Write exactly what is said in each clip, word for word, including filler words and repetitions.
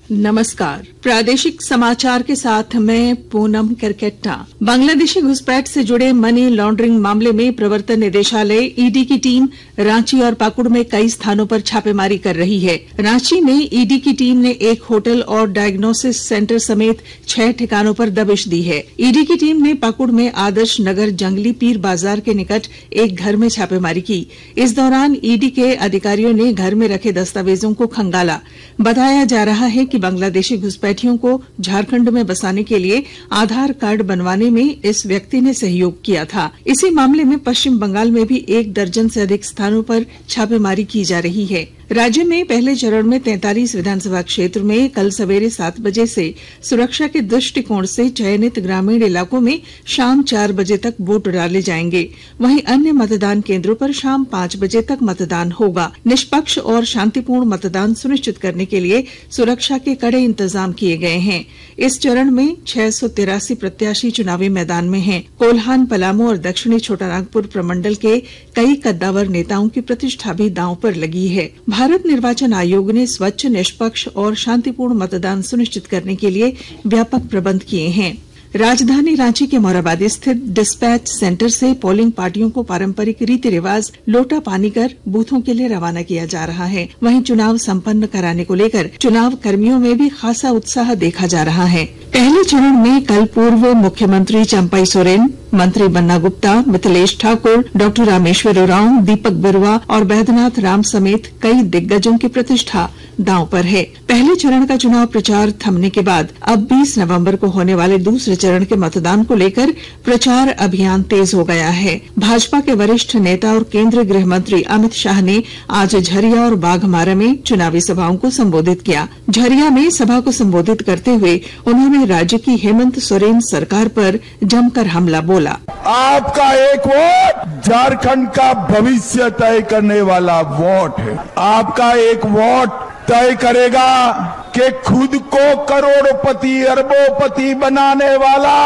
नमस्कार। प्रादेशिक समाचार के साथ मैं पूनम करकेट्टा। बांग्लादेशी घुसपैठ से जुड़े मनी लॉन्ड्रिंग मामले में प्रवर्तन निदेशालय ईडी की टीम रांची और पाकुड़ में कई स्थानों पर छापेमारी कर रही है। रांची में ईडी की टीम ने एक होटल और डायग्नोसिस सेंटर समेत छह ठिकानों पर दबिश दी है। ईडी की टीम ने पाकुड़ में आदर्श नगर जंगली पीर बाजार के निकट एक घर में छापेमारी की। इस दौरान ईडी के अधिकारियों ने घर में रखे दस्तावेजों को खंगाला। बताया जा रहा है कि बांग्लादेशी घुसपैठियों को झारखंड में बसाने के लिए आधार कार्ड बनवाने में इस व्यक्ति ने सहयोग किया था। इसी मामले में पश्चिम बंगाल में भी एक दर्जन से अधिक स्थानों पर छापेमारी की जा रही है। राज्य में पहले चरण में तैंतालीस विधानसभा क्षेत्र में कल सवेरे सात बजे से सुरक्षा के दृष्टिकोण से चयनित ग्रामीण इलाकों में शाम चार बजे तक वोट डाले जाएंगे। वहीं अन्य मतदान केंद्रों पर शाम पांच बजे तक मतदान होगा। निष्पक्ष और शांतिपूर्ण मतदान सुनिश्चित करने के लिए सुरक्षा के कड़े इंतजाम किए गए हैं। इस चरण में छह सौ तिरासी प्रत्याशी चुनावी मैदान में हैं। कोल्हान, पलामू और दक्षिणी छोटानागपुर प्रमंडल के कई कद्दावर नेताओं की प्रतिष्ठा भी दांव पर लगी है। भारत निर्वाचन आयोग ने स्वच्छ, निष्पक्ष और शांतिपूर्ण मतदान सुनिश्चित करने के लिए व्यापक प्रबंध किए हैं। राजधानी रांची के मोराबादी स्थित डिस्पैच सेंटर से पोलिंग पार्टियों को पारंपरिक रीति रिवाज लोटा पानी कर बूथों के लिए रवाना किया जा रहा है। वहीं चुनाव संपन्न कराने को लेकर चुनाव कर्मियों में भी खासा उत्साह देखा जा रहा है। पहले चरण में कल पूर्व मुख्यमंत्री चंपई सोरेन, मंत्री बन्ना गुप्ता, मिथिलेश ठाकुर, डॉक्टर रामेश्वर उरांव, दीपक बिरुवा और बैद्यनाथ राम समेत कई दिग्गजों की प्रतिष्ठा दांव पर है। पहले चरण का चुनाव प्रचार थमने के बाद अब बीस नवंबर को होने वाले दूसरे चरण के मतदान को लेकर प्रचार अभियान तेज हो गया है। भाजपा के वरिष्ठ नेता और केंद्रीय गृह मंत्री अमित शाह ने आज झरिया और बाघमारा में चुनावी सभाओं को संबोधित किया। झरिया में सभा को संबोधित करते हुए उन्होंने राज्य की हेमंत सोरेन सरकार पर जमकर हमला बोला। आपका एक वोट झारखंड का भविष्य तय करने वाला वोट है। आपका एक वोट तय करेगा कि खुद को करोड़पति अरबोपति बनाने वाला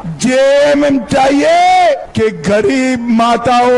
जेएमएम चाहिए कि गरीब माताओं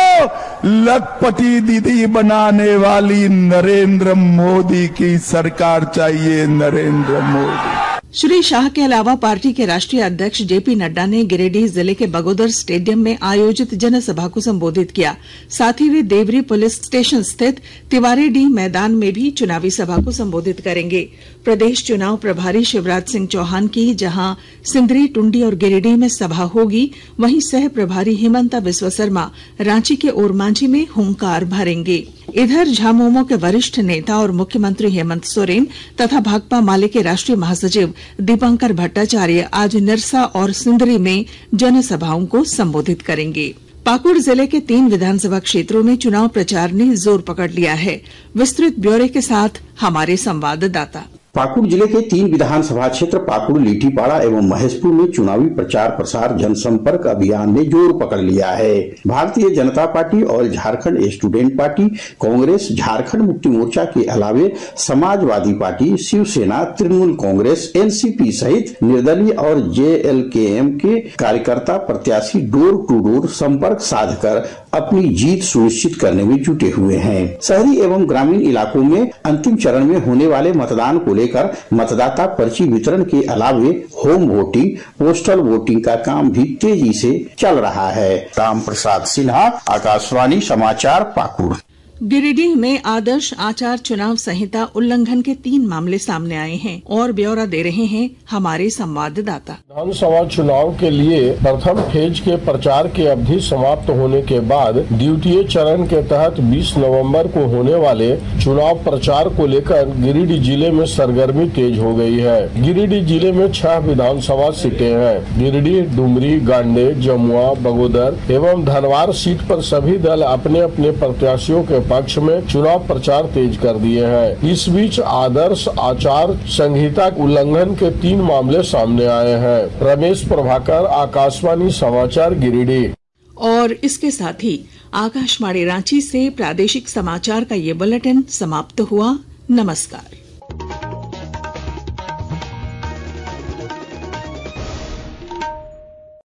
को लखपति दीदी बनाने वाली नरेंद्र मोदी की सरकार चाहिए। नरेंद्र मोदी। श्री शाह के अलावा पार्टी के राष्ट्रीय अध्यक्ष जेपी नड्डा ने गिरिडीह जिले के बगोदर स्टेडियम में आयोजित जनसभा को संबोधित किया। साथ ही वे देवरी पुलिस स्टेशन स्थित तिवारीडीह मैदान में भी चुनावी सभा को संबोधित करेंगे। प्रदेश चुनाव प्रभारी शिवराज सिंह चौहान की जहां सिंदरी, टुंडी और गिरिडीह में सभा होगी, वहीं सह प्रभारी हिमंता बिस्वा शर्मा रांची के ओरमांझी में हुंकार भरेंगे। इधर झामुमो के वरिष्ठ नेता और मुख्यमंत्री हेमंत सोरेन तथा भाकपा माले के राष्ट्रीय महासचिव दीपंकर भट्टाचार्य आज निरसा और सिंदरी में जनसभाओं को संबोधित करेंगे। पाकुड़ जिले के तीन विधानसभा क्षेत्रों में चुनाव प्रचार ने जोर पकड़ लिया है। विस्तृत ब्यौरे के साथ हमारे संवाददाता। पाकुड़ जिले के तीन विधानसभा क्षेत्र पाकुड़, लीठीपाड़ा एवं महेशपुर में चुनावी प्रचार प्रसार जनसंपर्क अभियान ने जोर पकड़ लिया है। भारतीय जनता पार्टी और झारखंड स्टूडेंट पार्टी, कांग्रेस, झारखंड मुक्ति मोर्चा के अलावे समाजवादी पार्टी, शिवसेना, तृणमूल कांग्रेस, एनसीपी सहित निर्दलीय और जेएलकेएम के कार्यकर्ता प्रत्याशी डोर टू डोर संपर्क साधकर अपनी जीत सुनिश्चित करने में जुटे हुए हैं। शहरी एवं ग्रामीण इलाकों में अंतिम चरण में होने वाले मतदान को लेकर मतदाता पर्ची वितरण के अलावे होम वोटिंग, पोस्टल वोटिंग का काम भी तेजी से चल रहा है। राम प्रसाद सिन्हा, आकाशवाणी समाचार, पाकुड़। गिरिडीह में आदर्श आचार चुनाव संहिता उल्लंघन के तीन मामले सामने आए हैं और ब्यौरा दे रहे हैं हमारे संवाददाता। विधानसभा चुनाव के लिए प्रथम फेज के प्रचार की अवधि समाप्त होने के बाद द्वितीय चरण के तहत बीस नवंबर को होने वाले चुनाव प्रचार को लेकर गिरिडीह जिले में सरगर्मी तेज हो गई है। गिरिडीह जिले में छह विधानसभा सीटें हैं। गिरिडीह, डुमरी, गांडे, जमुआ, बगोदर एवं धनवार सीट पर सभी दल अपने अपने प्रत्याशियों के पक्ष में चुनाव प्रचार तेज कर दिए हैं। इस बीच आदर्श आचार संहिता उल्लंघन के तीन मामले सामने आए हैं। रमेश प्रभाकर, आकाशवाणी समाचार, गिरिडीह। और इसके साथ ही आकाशवाणी रांची से प्रादेशिक समाचार का ये बुलेटिन समाप्त हुआ। नमस्कार।